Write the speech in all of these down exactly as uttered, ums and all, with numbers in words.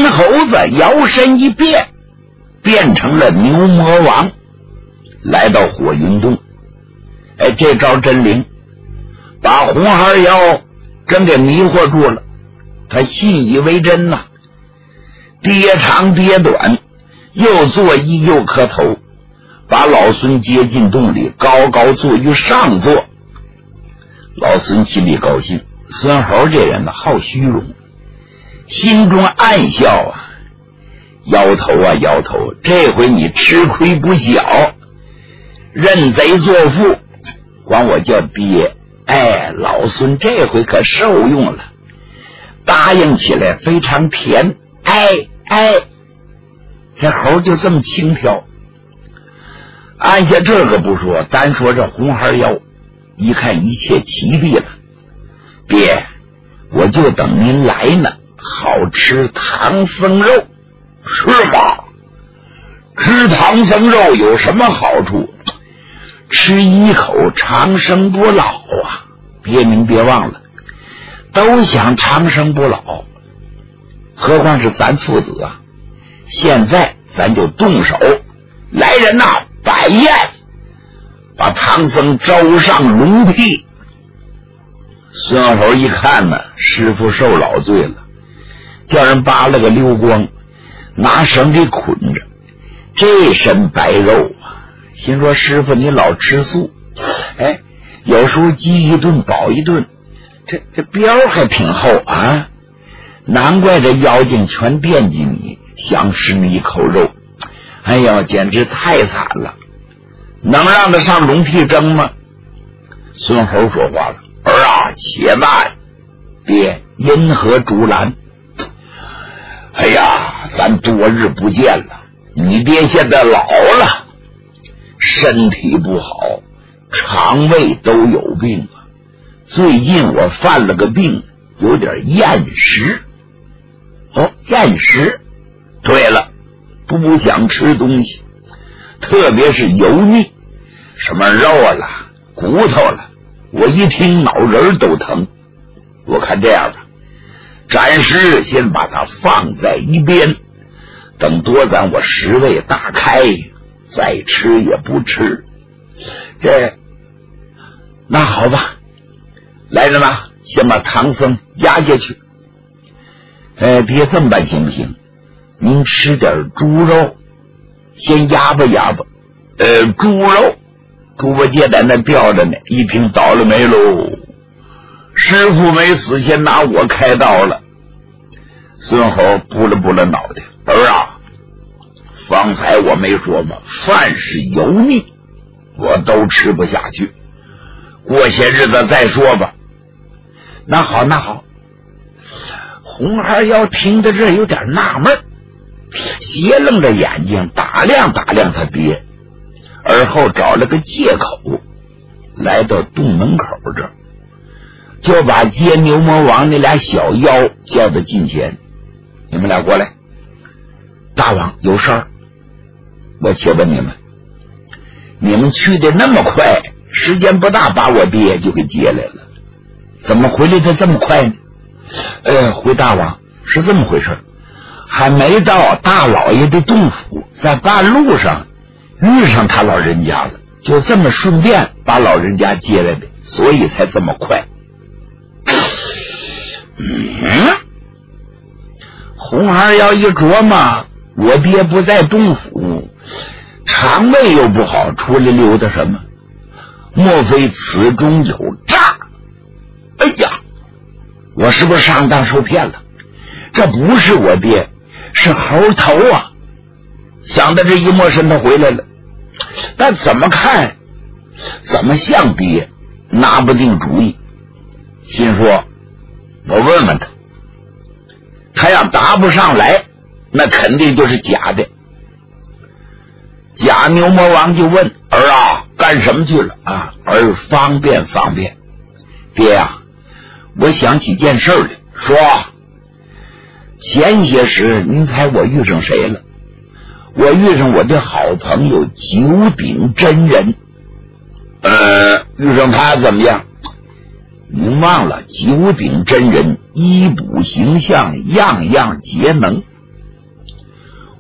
猴子摇身一变，变成了牛魔王，来到火云洞。哎，这招真灵，把红孩妖真给迷惑住了。他信以为真呐、啊，跌长跌短，又作揖又磕头，把老孙接进洞里，高高坐于上座。老孙心里高兴，孙猴这人呢好虚荣，心中暗笑啊，摇头啊摇头，这回你吃亏不小，认贼作父，管我叫爹。哎，老孙这回可受用了，答应起来非常甜。哎哎，这猴就这么轻佻。按下这个不说，单说这红孩妖，一看一切齐备了，爹，我就等您来呢，好吃唐僧肉。是吗？吃唐僧肉有什么好处？吃一口长生不老啊！别您别忘了，都想长生不老，何况是咱父子啊！现在咱就动手，来人呐，摆宴，把唐僧招上龙屉。孙猴一看呢，师傅受老罪了，叫人扒了个溜光，拿绳给捆着，这身白肉啊！心说师傅你老吃素，哎，有时候饥一顿饱一顿，这这膘还挺厚啊，难怪这妖精全惦记你，想吃你一口肉。哎呀，简直太惨了，能让他上龙屉蒸吗？孙猴说话了，儿啊，且慢，爹因何竹篮？哎呀，咱多日不见了，你爹现在老了，身体不好，肠胃都有病啊。最近我犯了个病，有点厌食。哦，厌食？对了，不想吃东西，特别是油腻，什么肉了、骨头了，我一听脑仁都疼。我看这样吧，暂时先把它放在一边，等多咱我食胃大开，再吃也不迟。这，那好吧，来人呐，先把唐僧压下去。呃，别这么办行不行？您吃点猪肉，先压吧压吧。呃，猪肉，猪八戒在那吊着呢，一听倒了霉喽，师傅没死，先拿我开刀了。孙猴拨了拨了脑袋，儿啊，方才我没说吗？饭是油腻，我都吃不下去，过些日子再说吧。那好那好。红孩妖听到这有点纳闷，斜楞着眼睛打量打量他爹，而后找了个借口来到洞门口这儿，就把接牛魔王那俩小妖叫到近前。你们俩过来，大王有事儿。我且问你们，你们去的那么快，时间不大把我爹就给接来了，怎么回来的这么快呢？呃，回大王，是这么回事，还没到大老爷的洞府，在半路上遇上他老人家了，就这么顺便把老人家接来的，所以才这么快。嗯，红孩要一琢磨，我爹不在洞府，肠胃又不好，出来溜达什么？莫非此中有诈？哎呀，我是不是上当受骗了？这不是我爹，是猴头啊！想到这一摸身他回来了，但怎么看怎么像爹，拿不定主意。心说我问问他，他要答不上来，那肯定就是假的。假牛魔王就问儿啊，干什么去了啊？儿方便方便。爹啊，我想起件事来，说前些时您猜我遇上谁了？我遇上我的好朋友九鼎真人。呃，遇上他怎么样？您忘了，九鼎真人医卜形象样样皆能，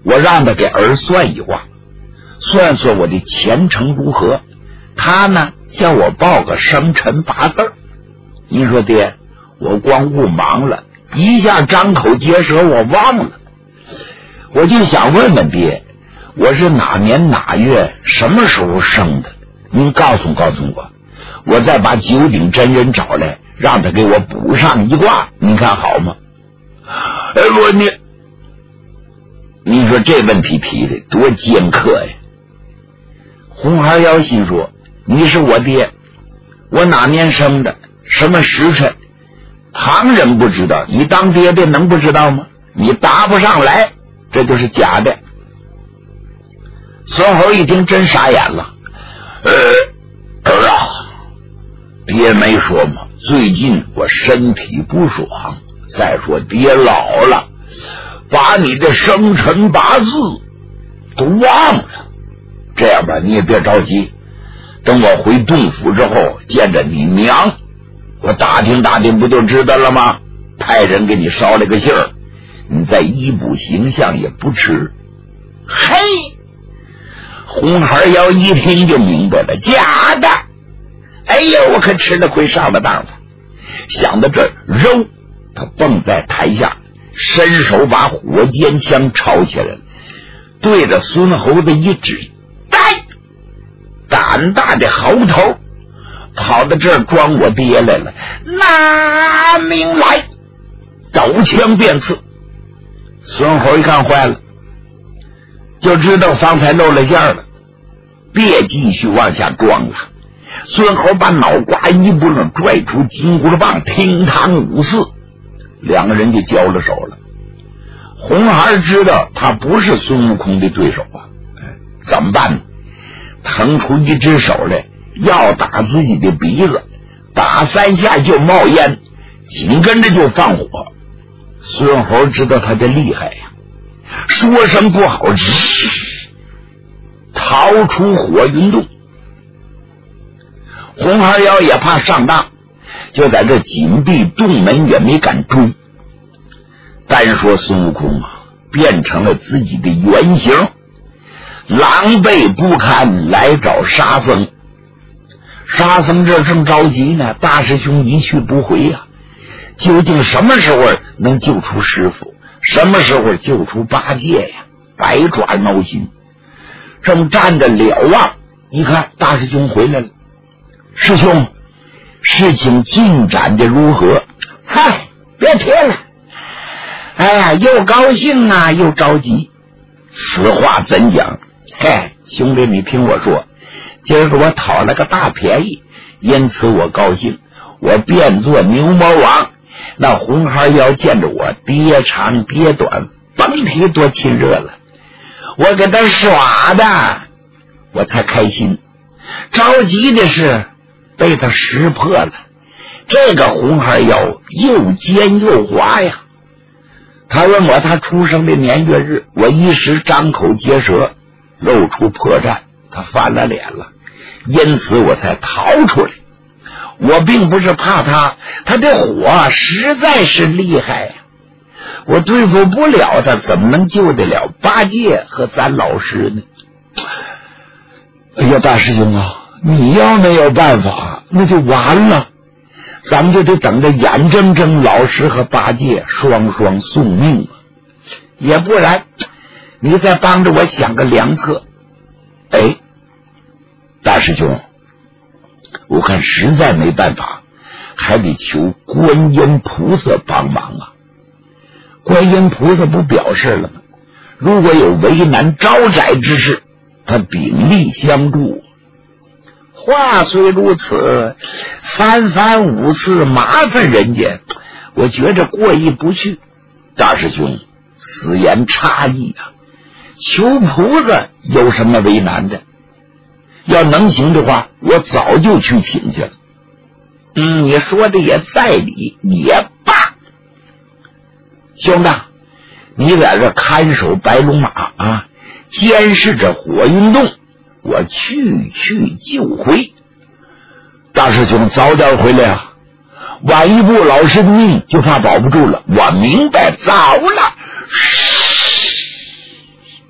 我让他给儿算一卦，算算我的前程如何。他呢叫我报个生辰八字。你说爹，我光顾忙了，一下张口结舌我忘了。我就想问问爹，我是哪年哪月什么时候生的？您告诉告诉我，我再把九鼎真人找来，让他给我补上一卦，您看好吗？哎，我你你说这问题提的多尖刻呀！红孩妖心说，你是我爹，我哪年生的，什么时辰，旁人不知道，你当爹的能不知道吗？你答不上来，这就是假的。孙猴一听真傻眼了，呃，儿啊，爹没说吗？最近我身体不爽，再说爹老了，把你的生辰八字都忘了。这样吧，你也别着急，等我回洞府之后见着你娘，我打听打听不就知道了吗？派人给你捎了个信儿，你再衣补形象也不迟。嘿，红孩妖一听就明白了，假的！哎呀，我可吃了亏上了当了。想到这儿，肉他蹦在台下，伸手把火尖枪抄起来了，对着孙猴子一指，呆，胆大的猴头，跑到这儿装我爹来了，拿命来！抖枪便刺。孙猴一看坏了，就知道方才露了馅了，别继续往下装了。孙猴把脑瓜一不楞，拽出金箍棒，乒乓五四，两个人就交了手了。红孩知道他不是孙悟空的对手啊，怎么办呢？腾出一只手来要打自己的鼻子，打三下就冒烟，紧跟着就放火。孙猴知道他的厉害呀，说声不好，逃出火云洞。红孩妖也怕上当，就在这紧闭洞门，也没敢追。单说孙悟空啊，变成了自己的原形，狼狈不堪来找沙僧。沙僧这正着急呢，大师兄一去不回呀、啊，究竟什么时候能救出师傅，什么时候救出八戒呀？百爪挠心，正站着了望，一看大师兄回来了。师兄，事情进展的如何？嗨，别提了。哎呀，又高兴啊，又着急。此话怎讲？嘿，兄弟，你听我说，今儿个我讨了个大便宜，因此我高兴。我变作牛魔王，那红孩妖见着我爹长爹短，甭提多亲热了。我给他耍的，我才开心。着急的是被他识破了，这个红孩妖又尖又滑呀。他问我他出生的年月日，我一时张口结舌，露出破绽，他翻了脸了，因此我才逃出来。我并不是怕他，他的火实在是厉害呀，我对付不了他，怎么能救得了八戒和咱老师呢？哎呀，大师兄啊，你要没有办法，那就完了，咱们就得等着眼睁睁老师和八戒双双送命了。也不然，你再帮着我想个良策。哎，大师兄，我看实在没办法，还得求观音菩萨帮忙啊。观音菩萨不表示了吗？如果有为难招窄之事，他鼎力相助。话虽如此，三番五次麻烦人家，我觉着过意不去。大师兄，此言差矣啊！求菩萨有什么为难的？要能行的话，我早就去请去了。嗯，你说的也在理，也罢。兄弟，你在这看守白龙马啊，监视着火云洞，我去去就回。大师兄早点回来啊，晚一步老师的命就怕保不住了。我明白，早了。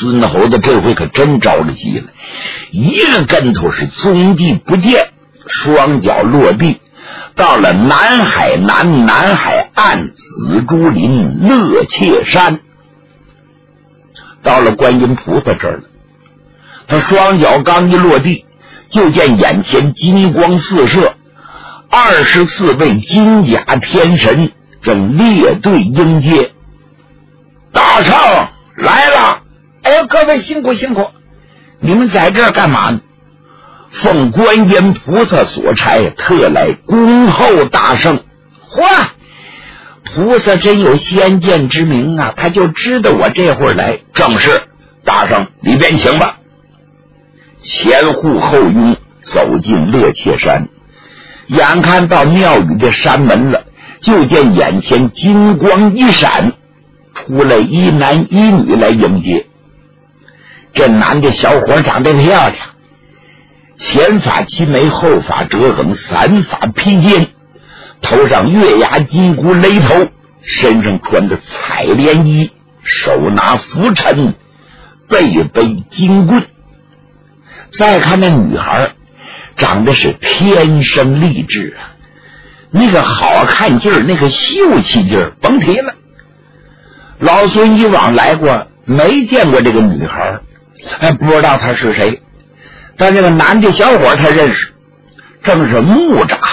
孙猴子这回可真着了急了，一个跟头是踪迹不见，双脚落地，到了南海南南海岸紫竹林乐切山，到了观音菩萨这儿了。他双脚刚一落地，就见眼前金光四射，二十四位金甲天神正列队迎接。大圣来了！ 哎呦，各位辛苦辛苦， 你们在这儿干嘛呢？奉观音菩萨所差，特来恭候大圣。 嚯，菩萨真有先见之明啊，他就知道我这会儿来。 正是，大圣里边请吧。前呼后拥走进乐切山，眼看到庙宇的山门了，就见眼前金光一闪，出来一男一女来迎接。这男的小伙长得漂亮，前发齐眉，后发折横，三发披肩，头上月牙金箍勒头，身上穿着彩莲衣，手拿拂尘，背背金棍。再看那女孩，长得是天生丽质啊，那个好看劲儿，那个秀气劲儿，甭提了。老孙以往来过，没见过这个女孩，还不知道她是谁。但这个男的小伙他认识，正是木吒。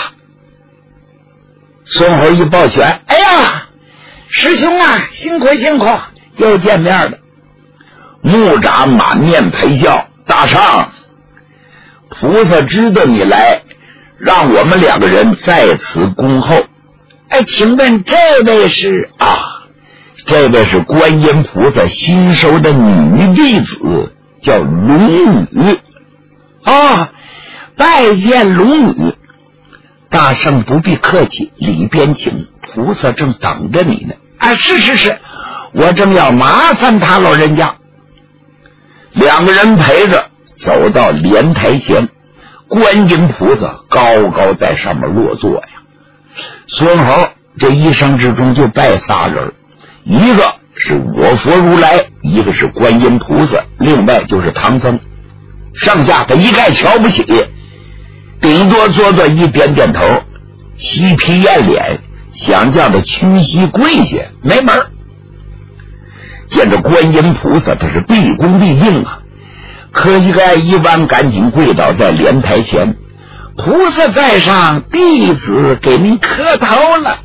孙猴一抱拳， 哎呀，师兄啊，辛苦辛苦，又见面了。 木吒满面陪笑，大圣，菩萨知道你来，让我们两个人在此恭候。 哎，请问这位是？ 啊，这位是观音菩萨新收的女弟子，叫龙女。 哦，拜见龙女。 大圣不必客气，里边请，菩萨正等着你呢。 啊，是是是，我正要麻烦他老人家。 两个人陪着走到莲台前，观音菩萨高高在上面落座呀。孙猴这一生之中就拜仨人，一个是我佛如来，一个是观音菩萨，另外就是唐僧。上下他一概瞧不起，顶多做做一点点头，嬉皮艳脸，想叫他屈膝跪下没门。见着观音菩萨他是毕恭毕敬啊，磕膝盖一弯，赶紧跪倒在莲台前。 菩萨在上，弟子给您磕头了。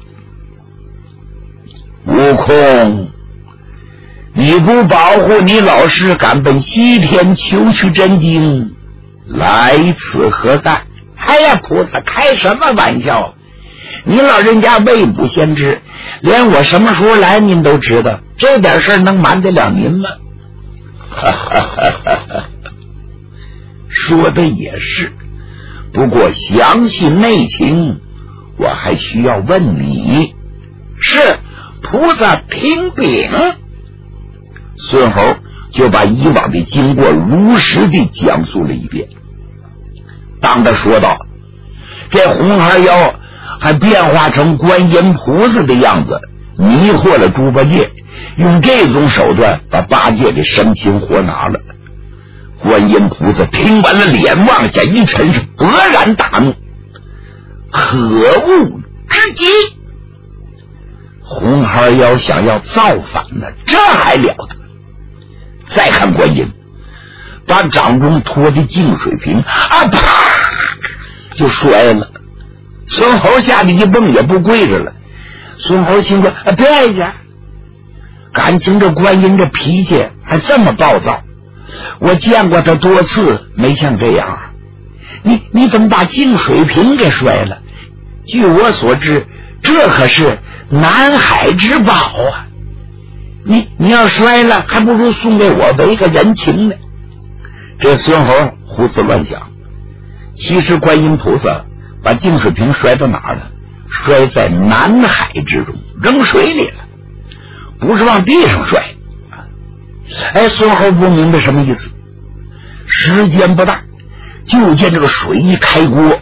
悟空，你不保护你老师，赶奔西天求取真经，来此何干？ 哎呀，菩萨开什么玩笑？您老人家未卜先知，连我什么时候来您都知道，这点事儿能瞒得了您吗？ 哈哈哈哈哈！说的也是，不过详细内情我还需要问你。 是，菩萨听禀。 孙猴就把以往的经过如实地讲述了一遍。当他说道，这红孩妖还变化成观音菩萨的样子，迷惑了猪八戒，用这种手段把八戒的生擒活拿了。观音菩萨听完了，脸往下一沉，是勃然大怒，可恶之极！红孩妖想要造反呢，这还了得！再看观音，把掌中托的净水瓶啊，啪就摔了。孙猴吓得一蹦，也不跪着了。孙猴心说：啊，别呀！感情这观音这脾气还这么暴躁，我见过他多次，没像这样。你你怎么把净水瓶给摔了？据我所知，这可是南海之宝啊！你你要摔了，还不如送给我为个人情呢。这孙猴胡思乱想，其实观音菩萨把净水瓶摔到哪儿了？摔在南海之中，扔水里了，不是往地上摔。哎，孙猴不明白什么意思。时间不大，就见这个水一开锅，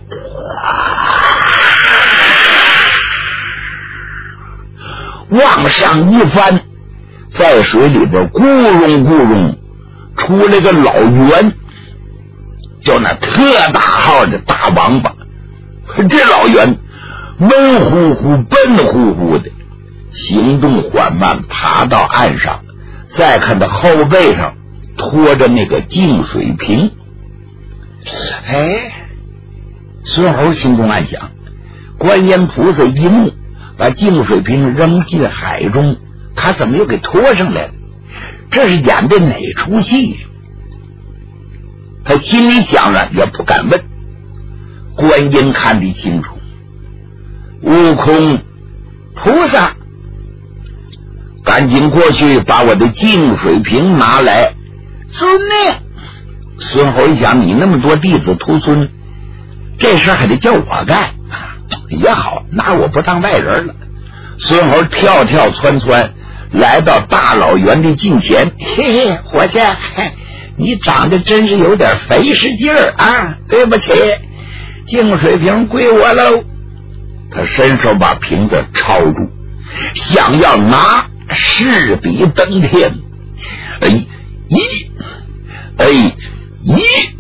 往上一翻，在水里边咕隆咕隆出来个老袁，叫那特大号的大王八。这老袁闷乎乎笨乎乎的，行动缓慢，爬到岸上，再看到后背上拖着那个净水瓶。哎，孙猴心中暗想，观音菩萨一怒，把净水瓶扔进海中，他怎么又给拖上来了？这是演的哪出戏？他心里想着，也不敢问。观音看得清楚，悟空菩萨，赶紧过去把我的净水瓶拿来。遵命。孙猴一想，你那么多弟子徒孙，这事还得叫我干，也好，拿我不当外人了。孙猴跳跳窜窜来到大老袁的近前，嘿嘿，伙计，你长得真是有点肥实劲儿啊！对不起，净水瓶归我喽。他伸手把瓶子抄住，想要拿，势比登天。哎咦，哎咦，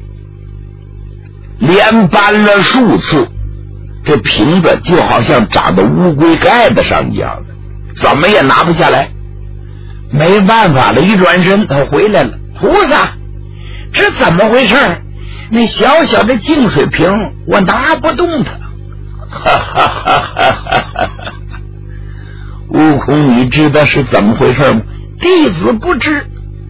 连搬了数次，这瓶子就好像长到乌龟盖子上一样的，怎么也拿不下来。没办法了，一转身他回来了。菩萨，这怎么回事？那小小的净水瓶我拿不动它。哈哈哈哈哈哈！悟空，你知道是怎么回事吗？弟子不知。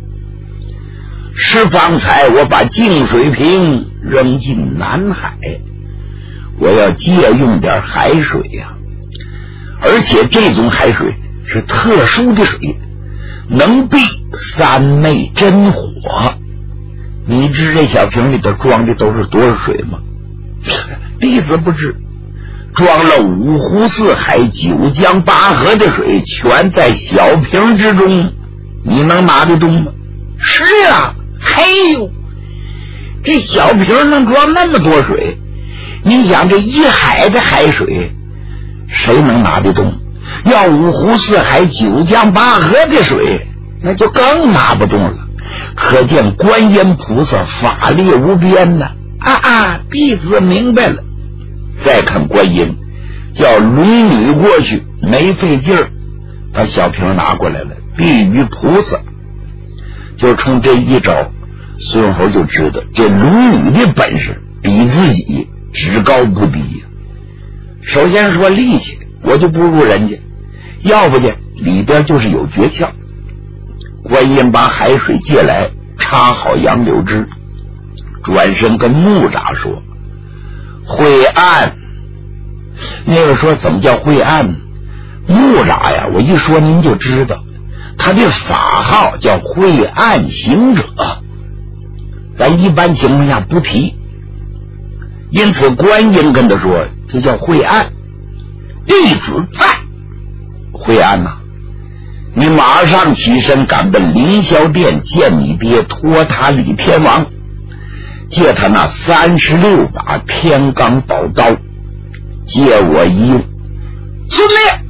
是方才我把净水瓶扔进南海，我要借用点海水呀、啊，而且这种海水是特殊的水，能避三昧真火。你知这小瓶里头装的都是多少水吗？弟子不知。装了五湖四海九江八河的水，全在小瓶之中，你能拿得动吗？是啊，嘿呦，这小瓶能装那么多水，你想这一海的海水谁能拿得动？要五湖四海九江八河的水，那就更拿不动了。可见观音菩萨法力无边呢！啊啊，弟子明白了。再看观音叫龙女过去，没费劲儿把小瓶拿过来了，避于菩萨。就冲这一招，孙猴就知道这龙女的本事比自己只高不低呀。首先说力气，我就不如人家，要不然里边就是有诀窍。观音把海水借来，插好杨柳枝，转身跟木吒说：晦暗。那个说怎么叫晦暗？木吒呀，我一说您就知道，他的法号叫晦暗行者，咱一般情况下不提，因此观音跟他说这叫晦暗。弟子在。晦暗呐、啊，你马上起身赶奔凌霄殿，见你爹托塔李天王，借他那三十六把天罡宝刀，借我一用。遵命。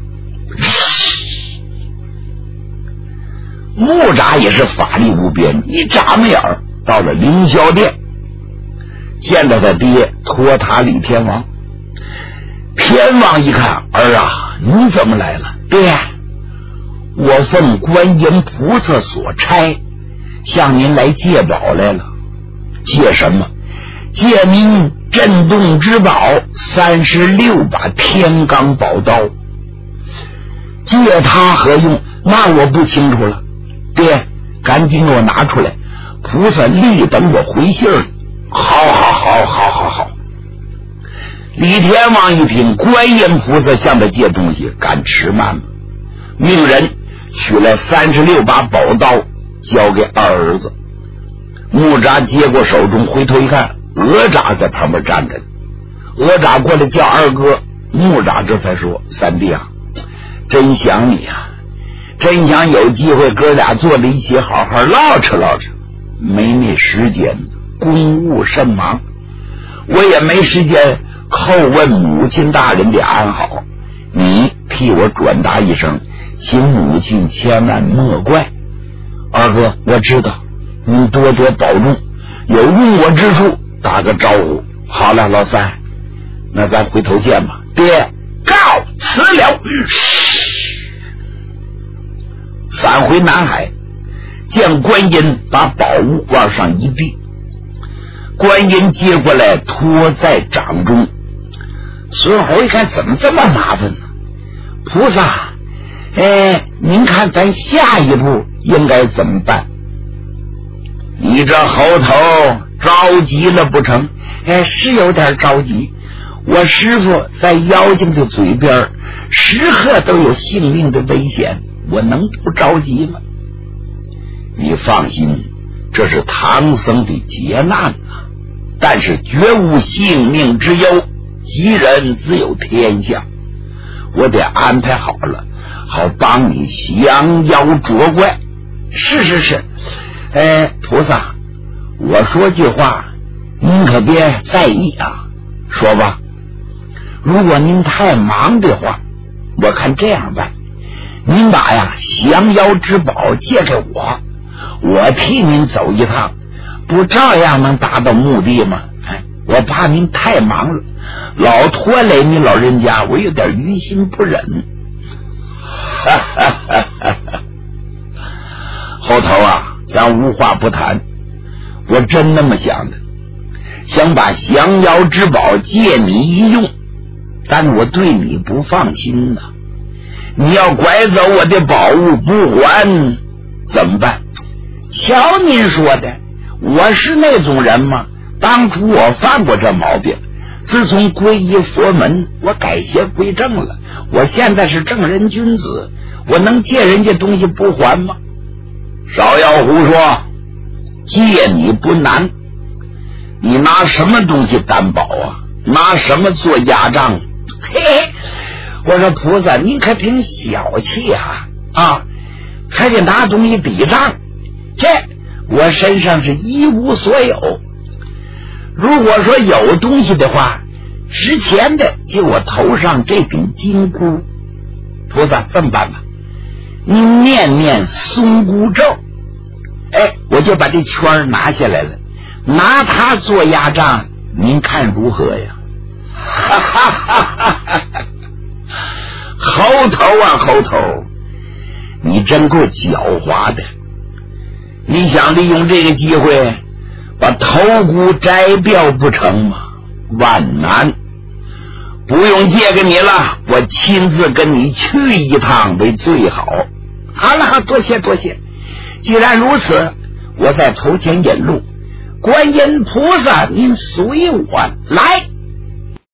木吒也是法力无边，一眨巴眼儿到了凌霄殿，见到他爹托塔李天王。天王一看，儿啊，你怎么来了？爹，我奉观音菩萨所差，向您来借宝来了。借什么？借您震动之宝三十六把天罡宝刀。借他何用？那我不清楚了。爹，赶紧给我拿出来，菩萨立等我回信儿。好好好好好好。李天王一听观音菩萨向他借东西，敢迟慢吗？命人取来三十六把宝刀，交给二儿子。木吒接过手中，回头一看，哪吒在旁边站着。哪吒过来叫二哥，木吒这才说：三弟啊，真想你啊，真想有机会哥俩坐在一起好好唠扯唠扯，没那时间，公务甚忙，我也没时间叩问母亲大人的安好，你替我转达一声，请母亲千万莫怪。二哥，我知道， 您多多保重，有用我之处打个招呼。好了，老三，那咱回头见吧。爹，告辞了。返回南海，见观音把宝物往上一递，观音接过来托在掌中。孙猴一看，怎么这么麻烦呢？菩萨，哎，您看咱下一步应该怎么办？你这猴头着急了不成？哎，是有点着急。我师父在妖精的嘴边，时刻都有性命的危险，我能不着急吗？你放心，这是唐僧的劫难啊，但是绝无性命之忧，吉人自有天相。我得安排好了，好帮你降妖捉怪。是是是，呃，菩萨，我说句话，您可别在意啊。说吧。如果您太忙的话，我看这样办，您把呀降妖之宝借给我，我替您走一趟，不照样能达到目的吗？哎，我怕您太忙了，老拖累你老人家，我有点于心不忍。哈哈哈哈哈！后头啊，咱无话不谈，我真那么想的，想把降妖之宝借你一用，但我对你不放心呐、啊。你要拐走我的宝物不还怎么办？瞧您说的，我是那种人吗？当初我犯过这毛病，自从皈依佛门，我改邪归正了，我现在是正人君子，我能借人家东西不还吗？少要胡说，借你不难，你拿什么东西担保啊？拿什么做压账？嘿嘿，我说菩萨，您可挺小气啊啊，还得拿东西抵账，这我身上是一无所有。如果说有东西的话，值钱的就我头上这顶金箍。菩萨，这么办吧，您念念松箍咒，哎，我就把这圈拿下来了，拿它做压账，您看如何呀？哈哈哈哈哈！猴头啊猴头，你真够狡猾的，你想利用这个机会把头骨摘掉不成吗？万难，不用借给你了，我亲自跟你去一趟为最好。好了好，多谢多谢。既然如此，我在头前引路，观音菩萨您随我来。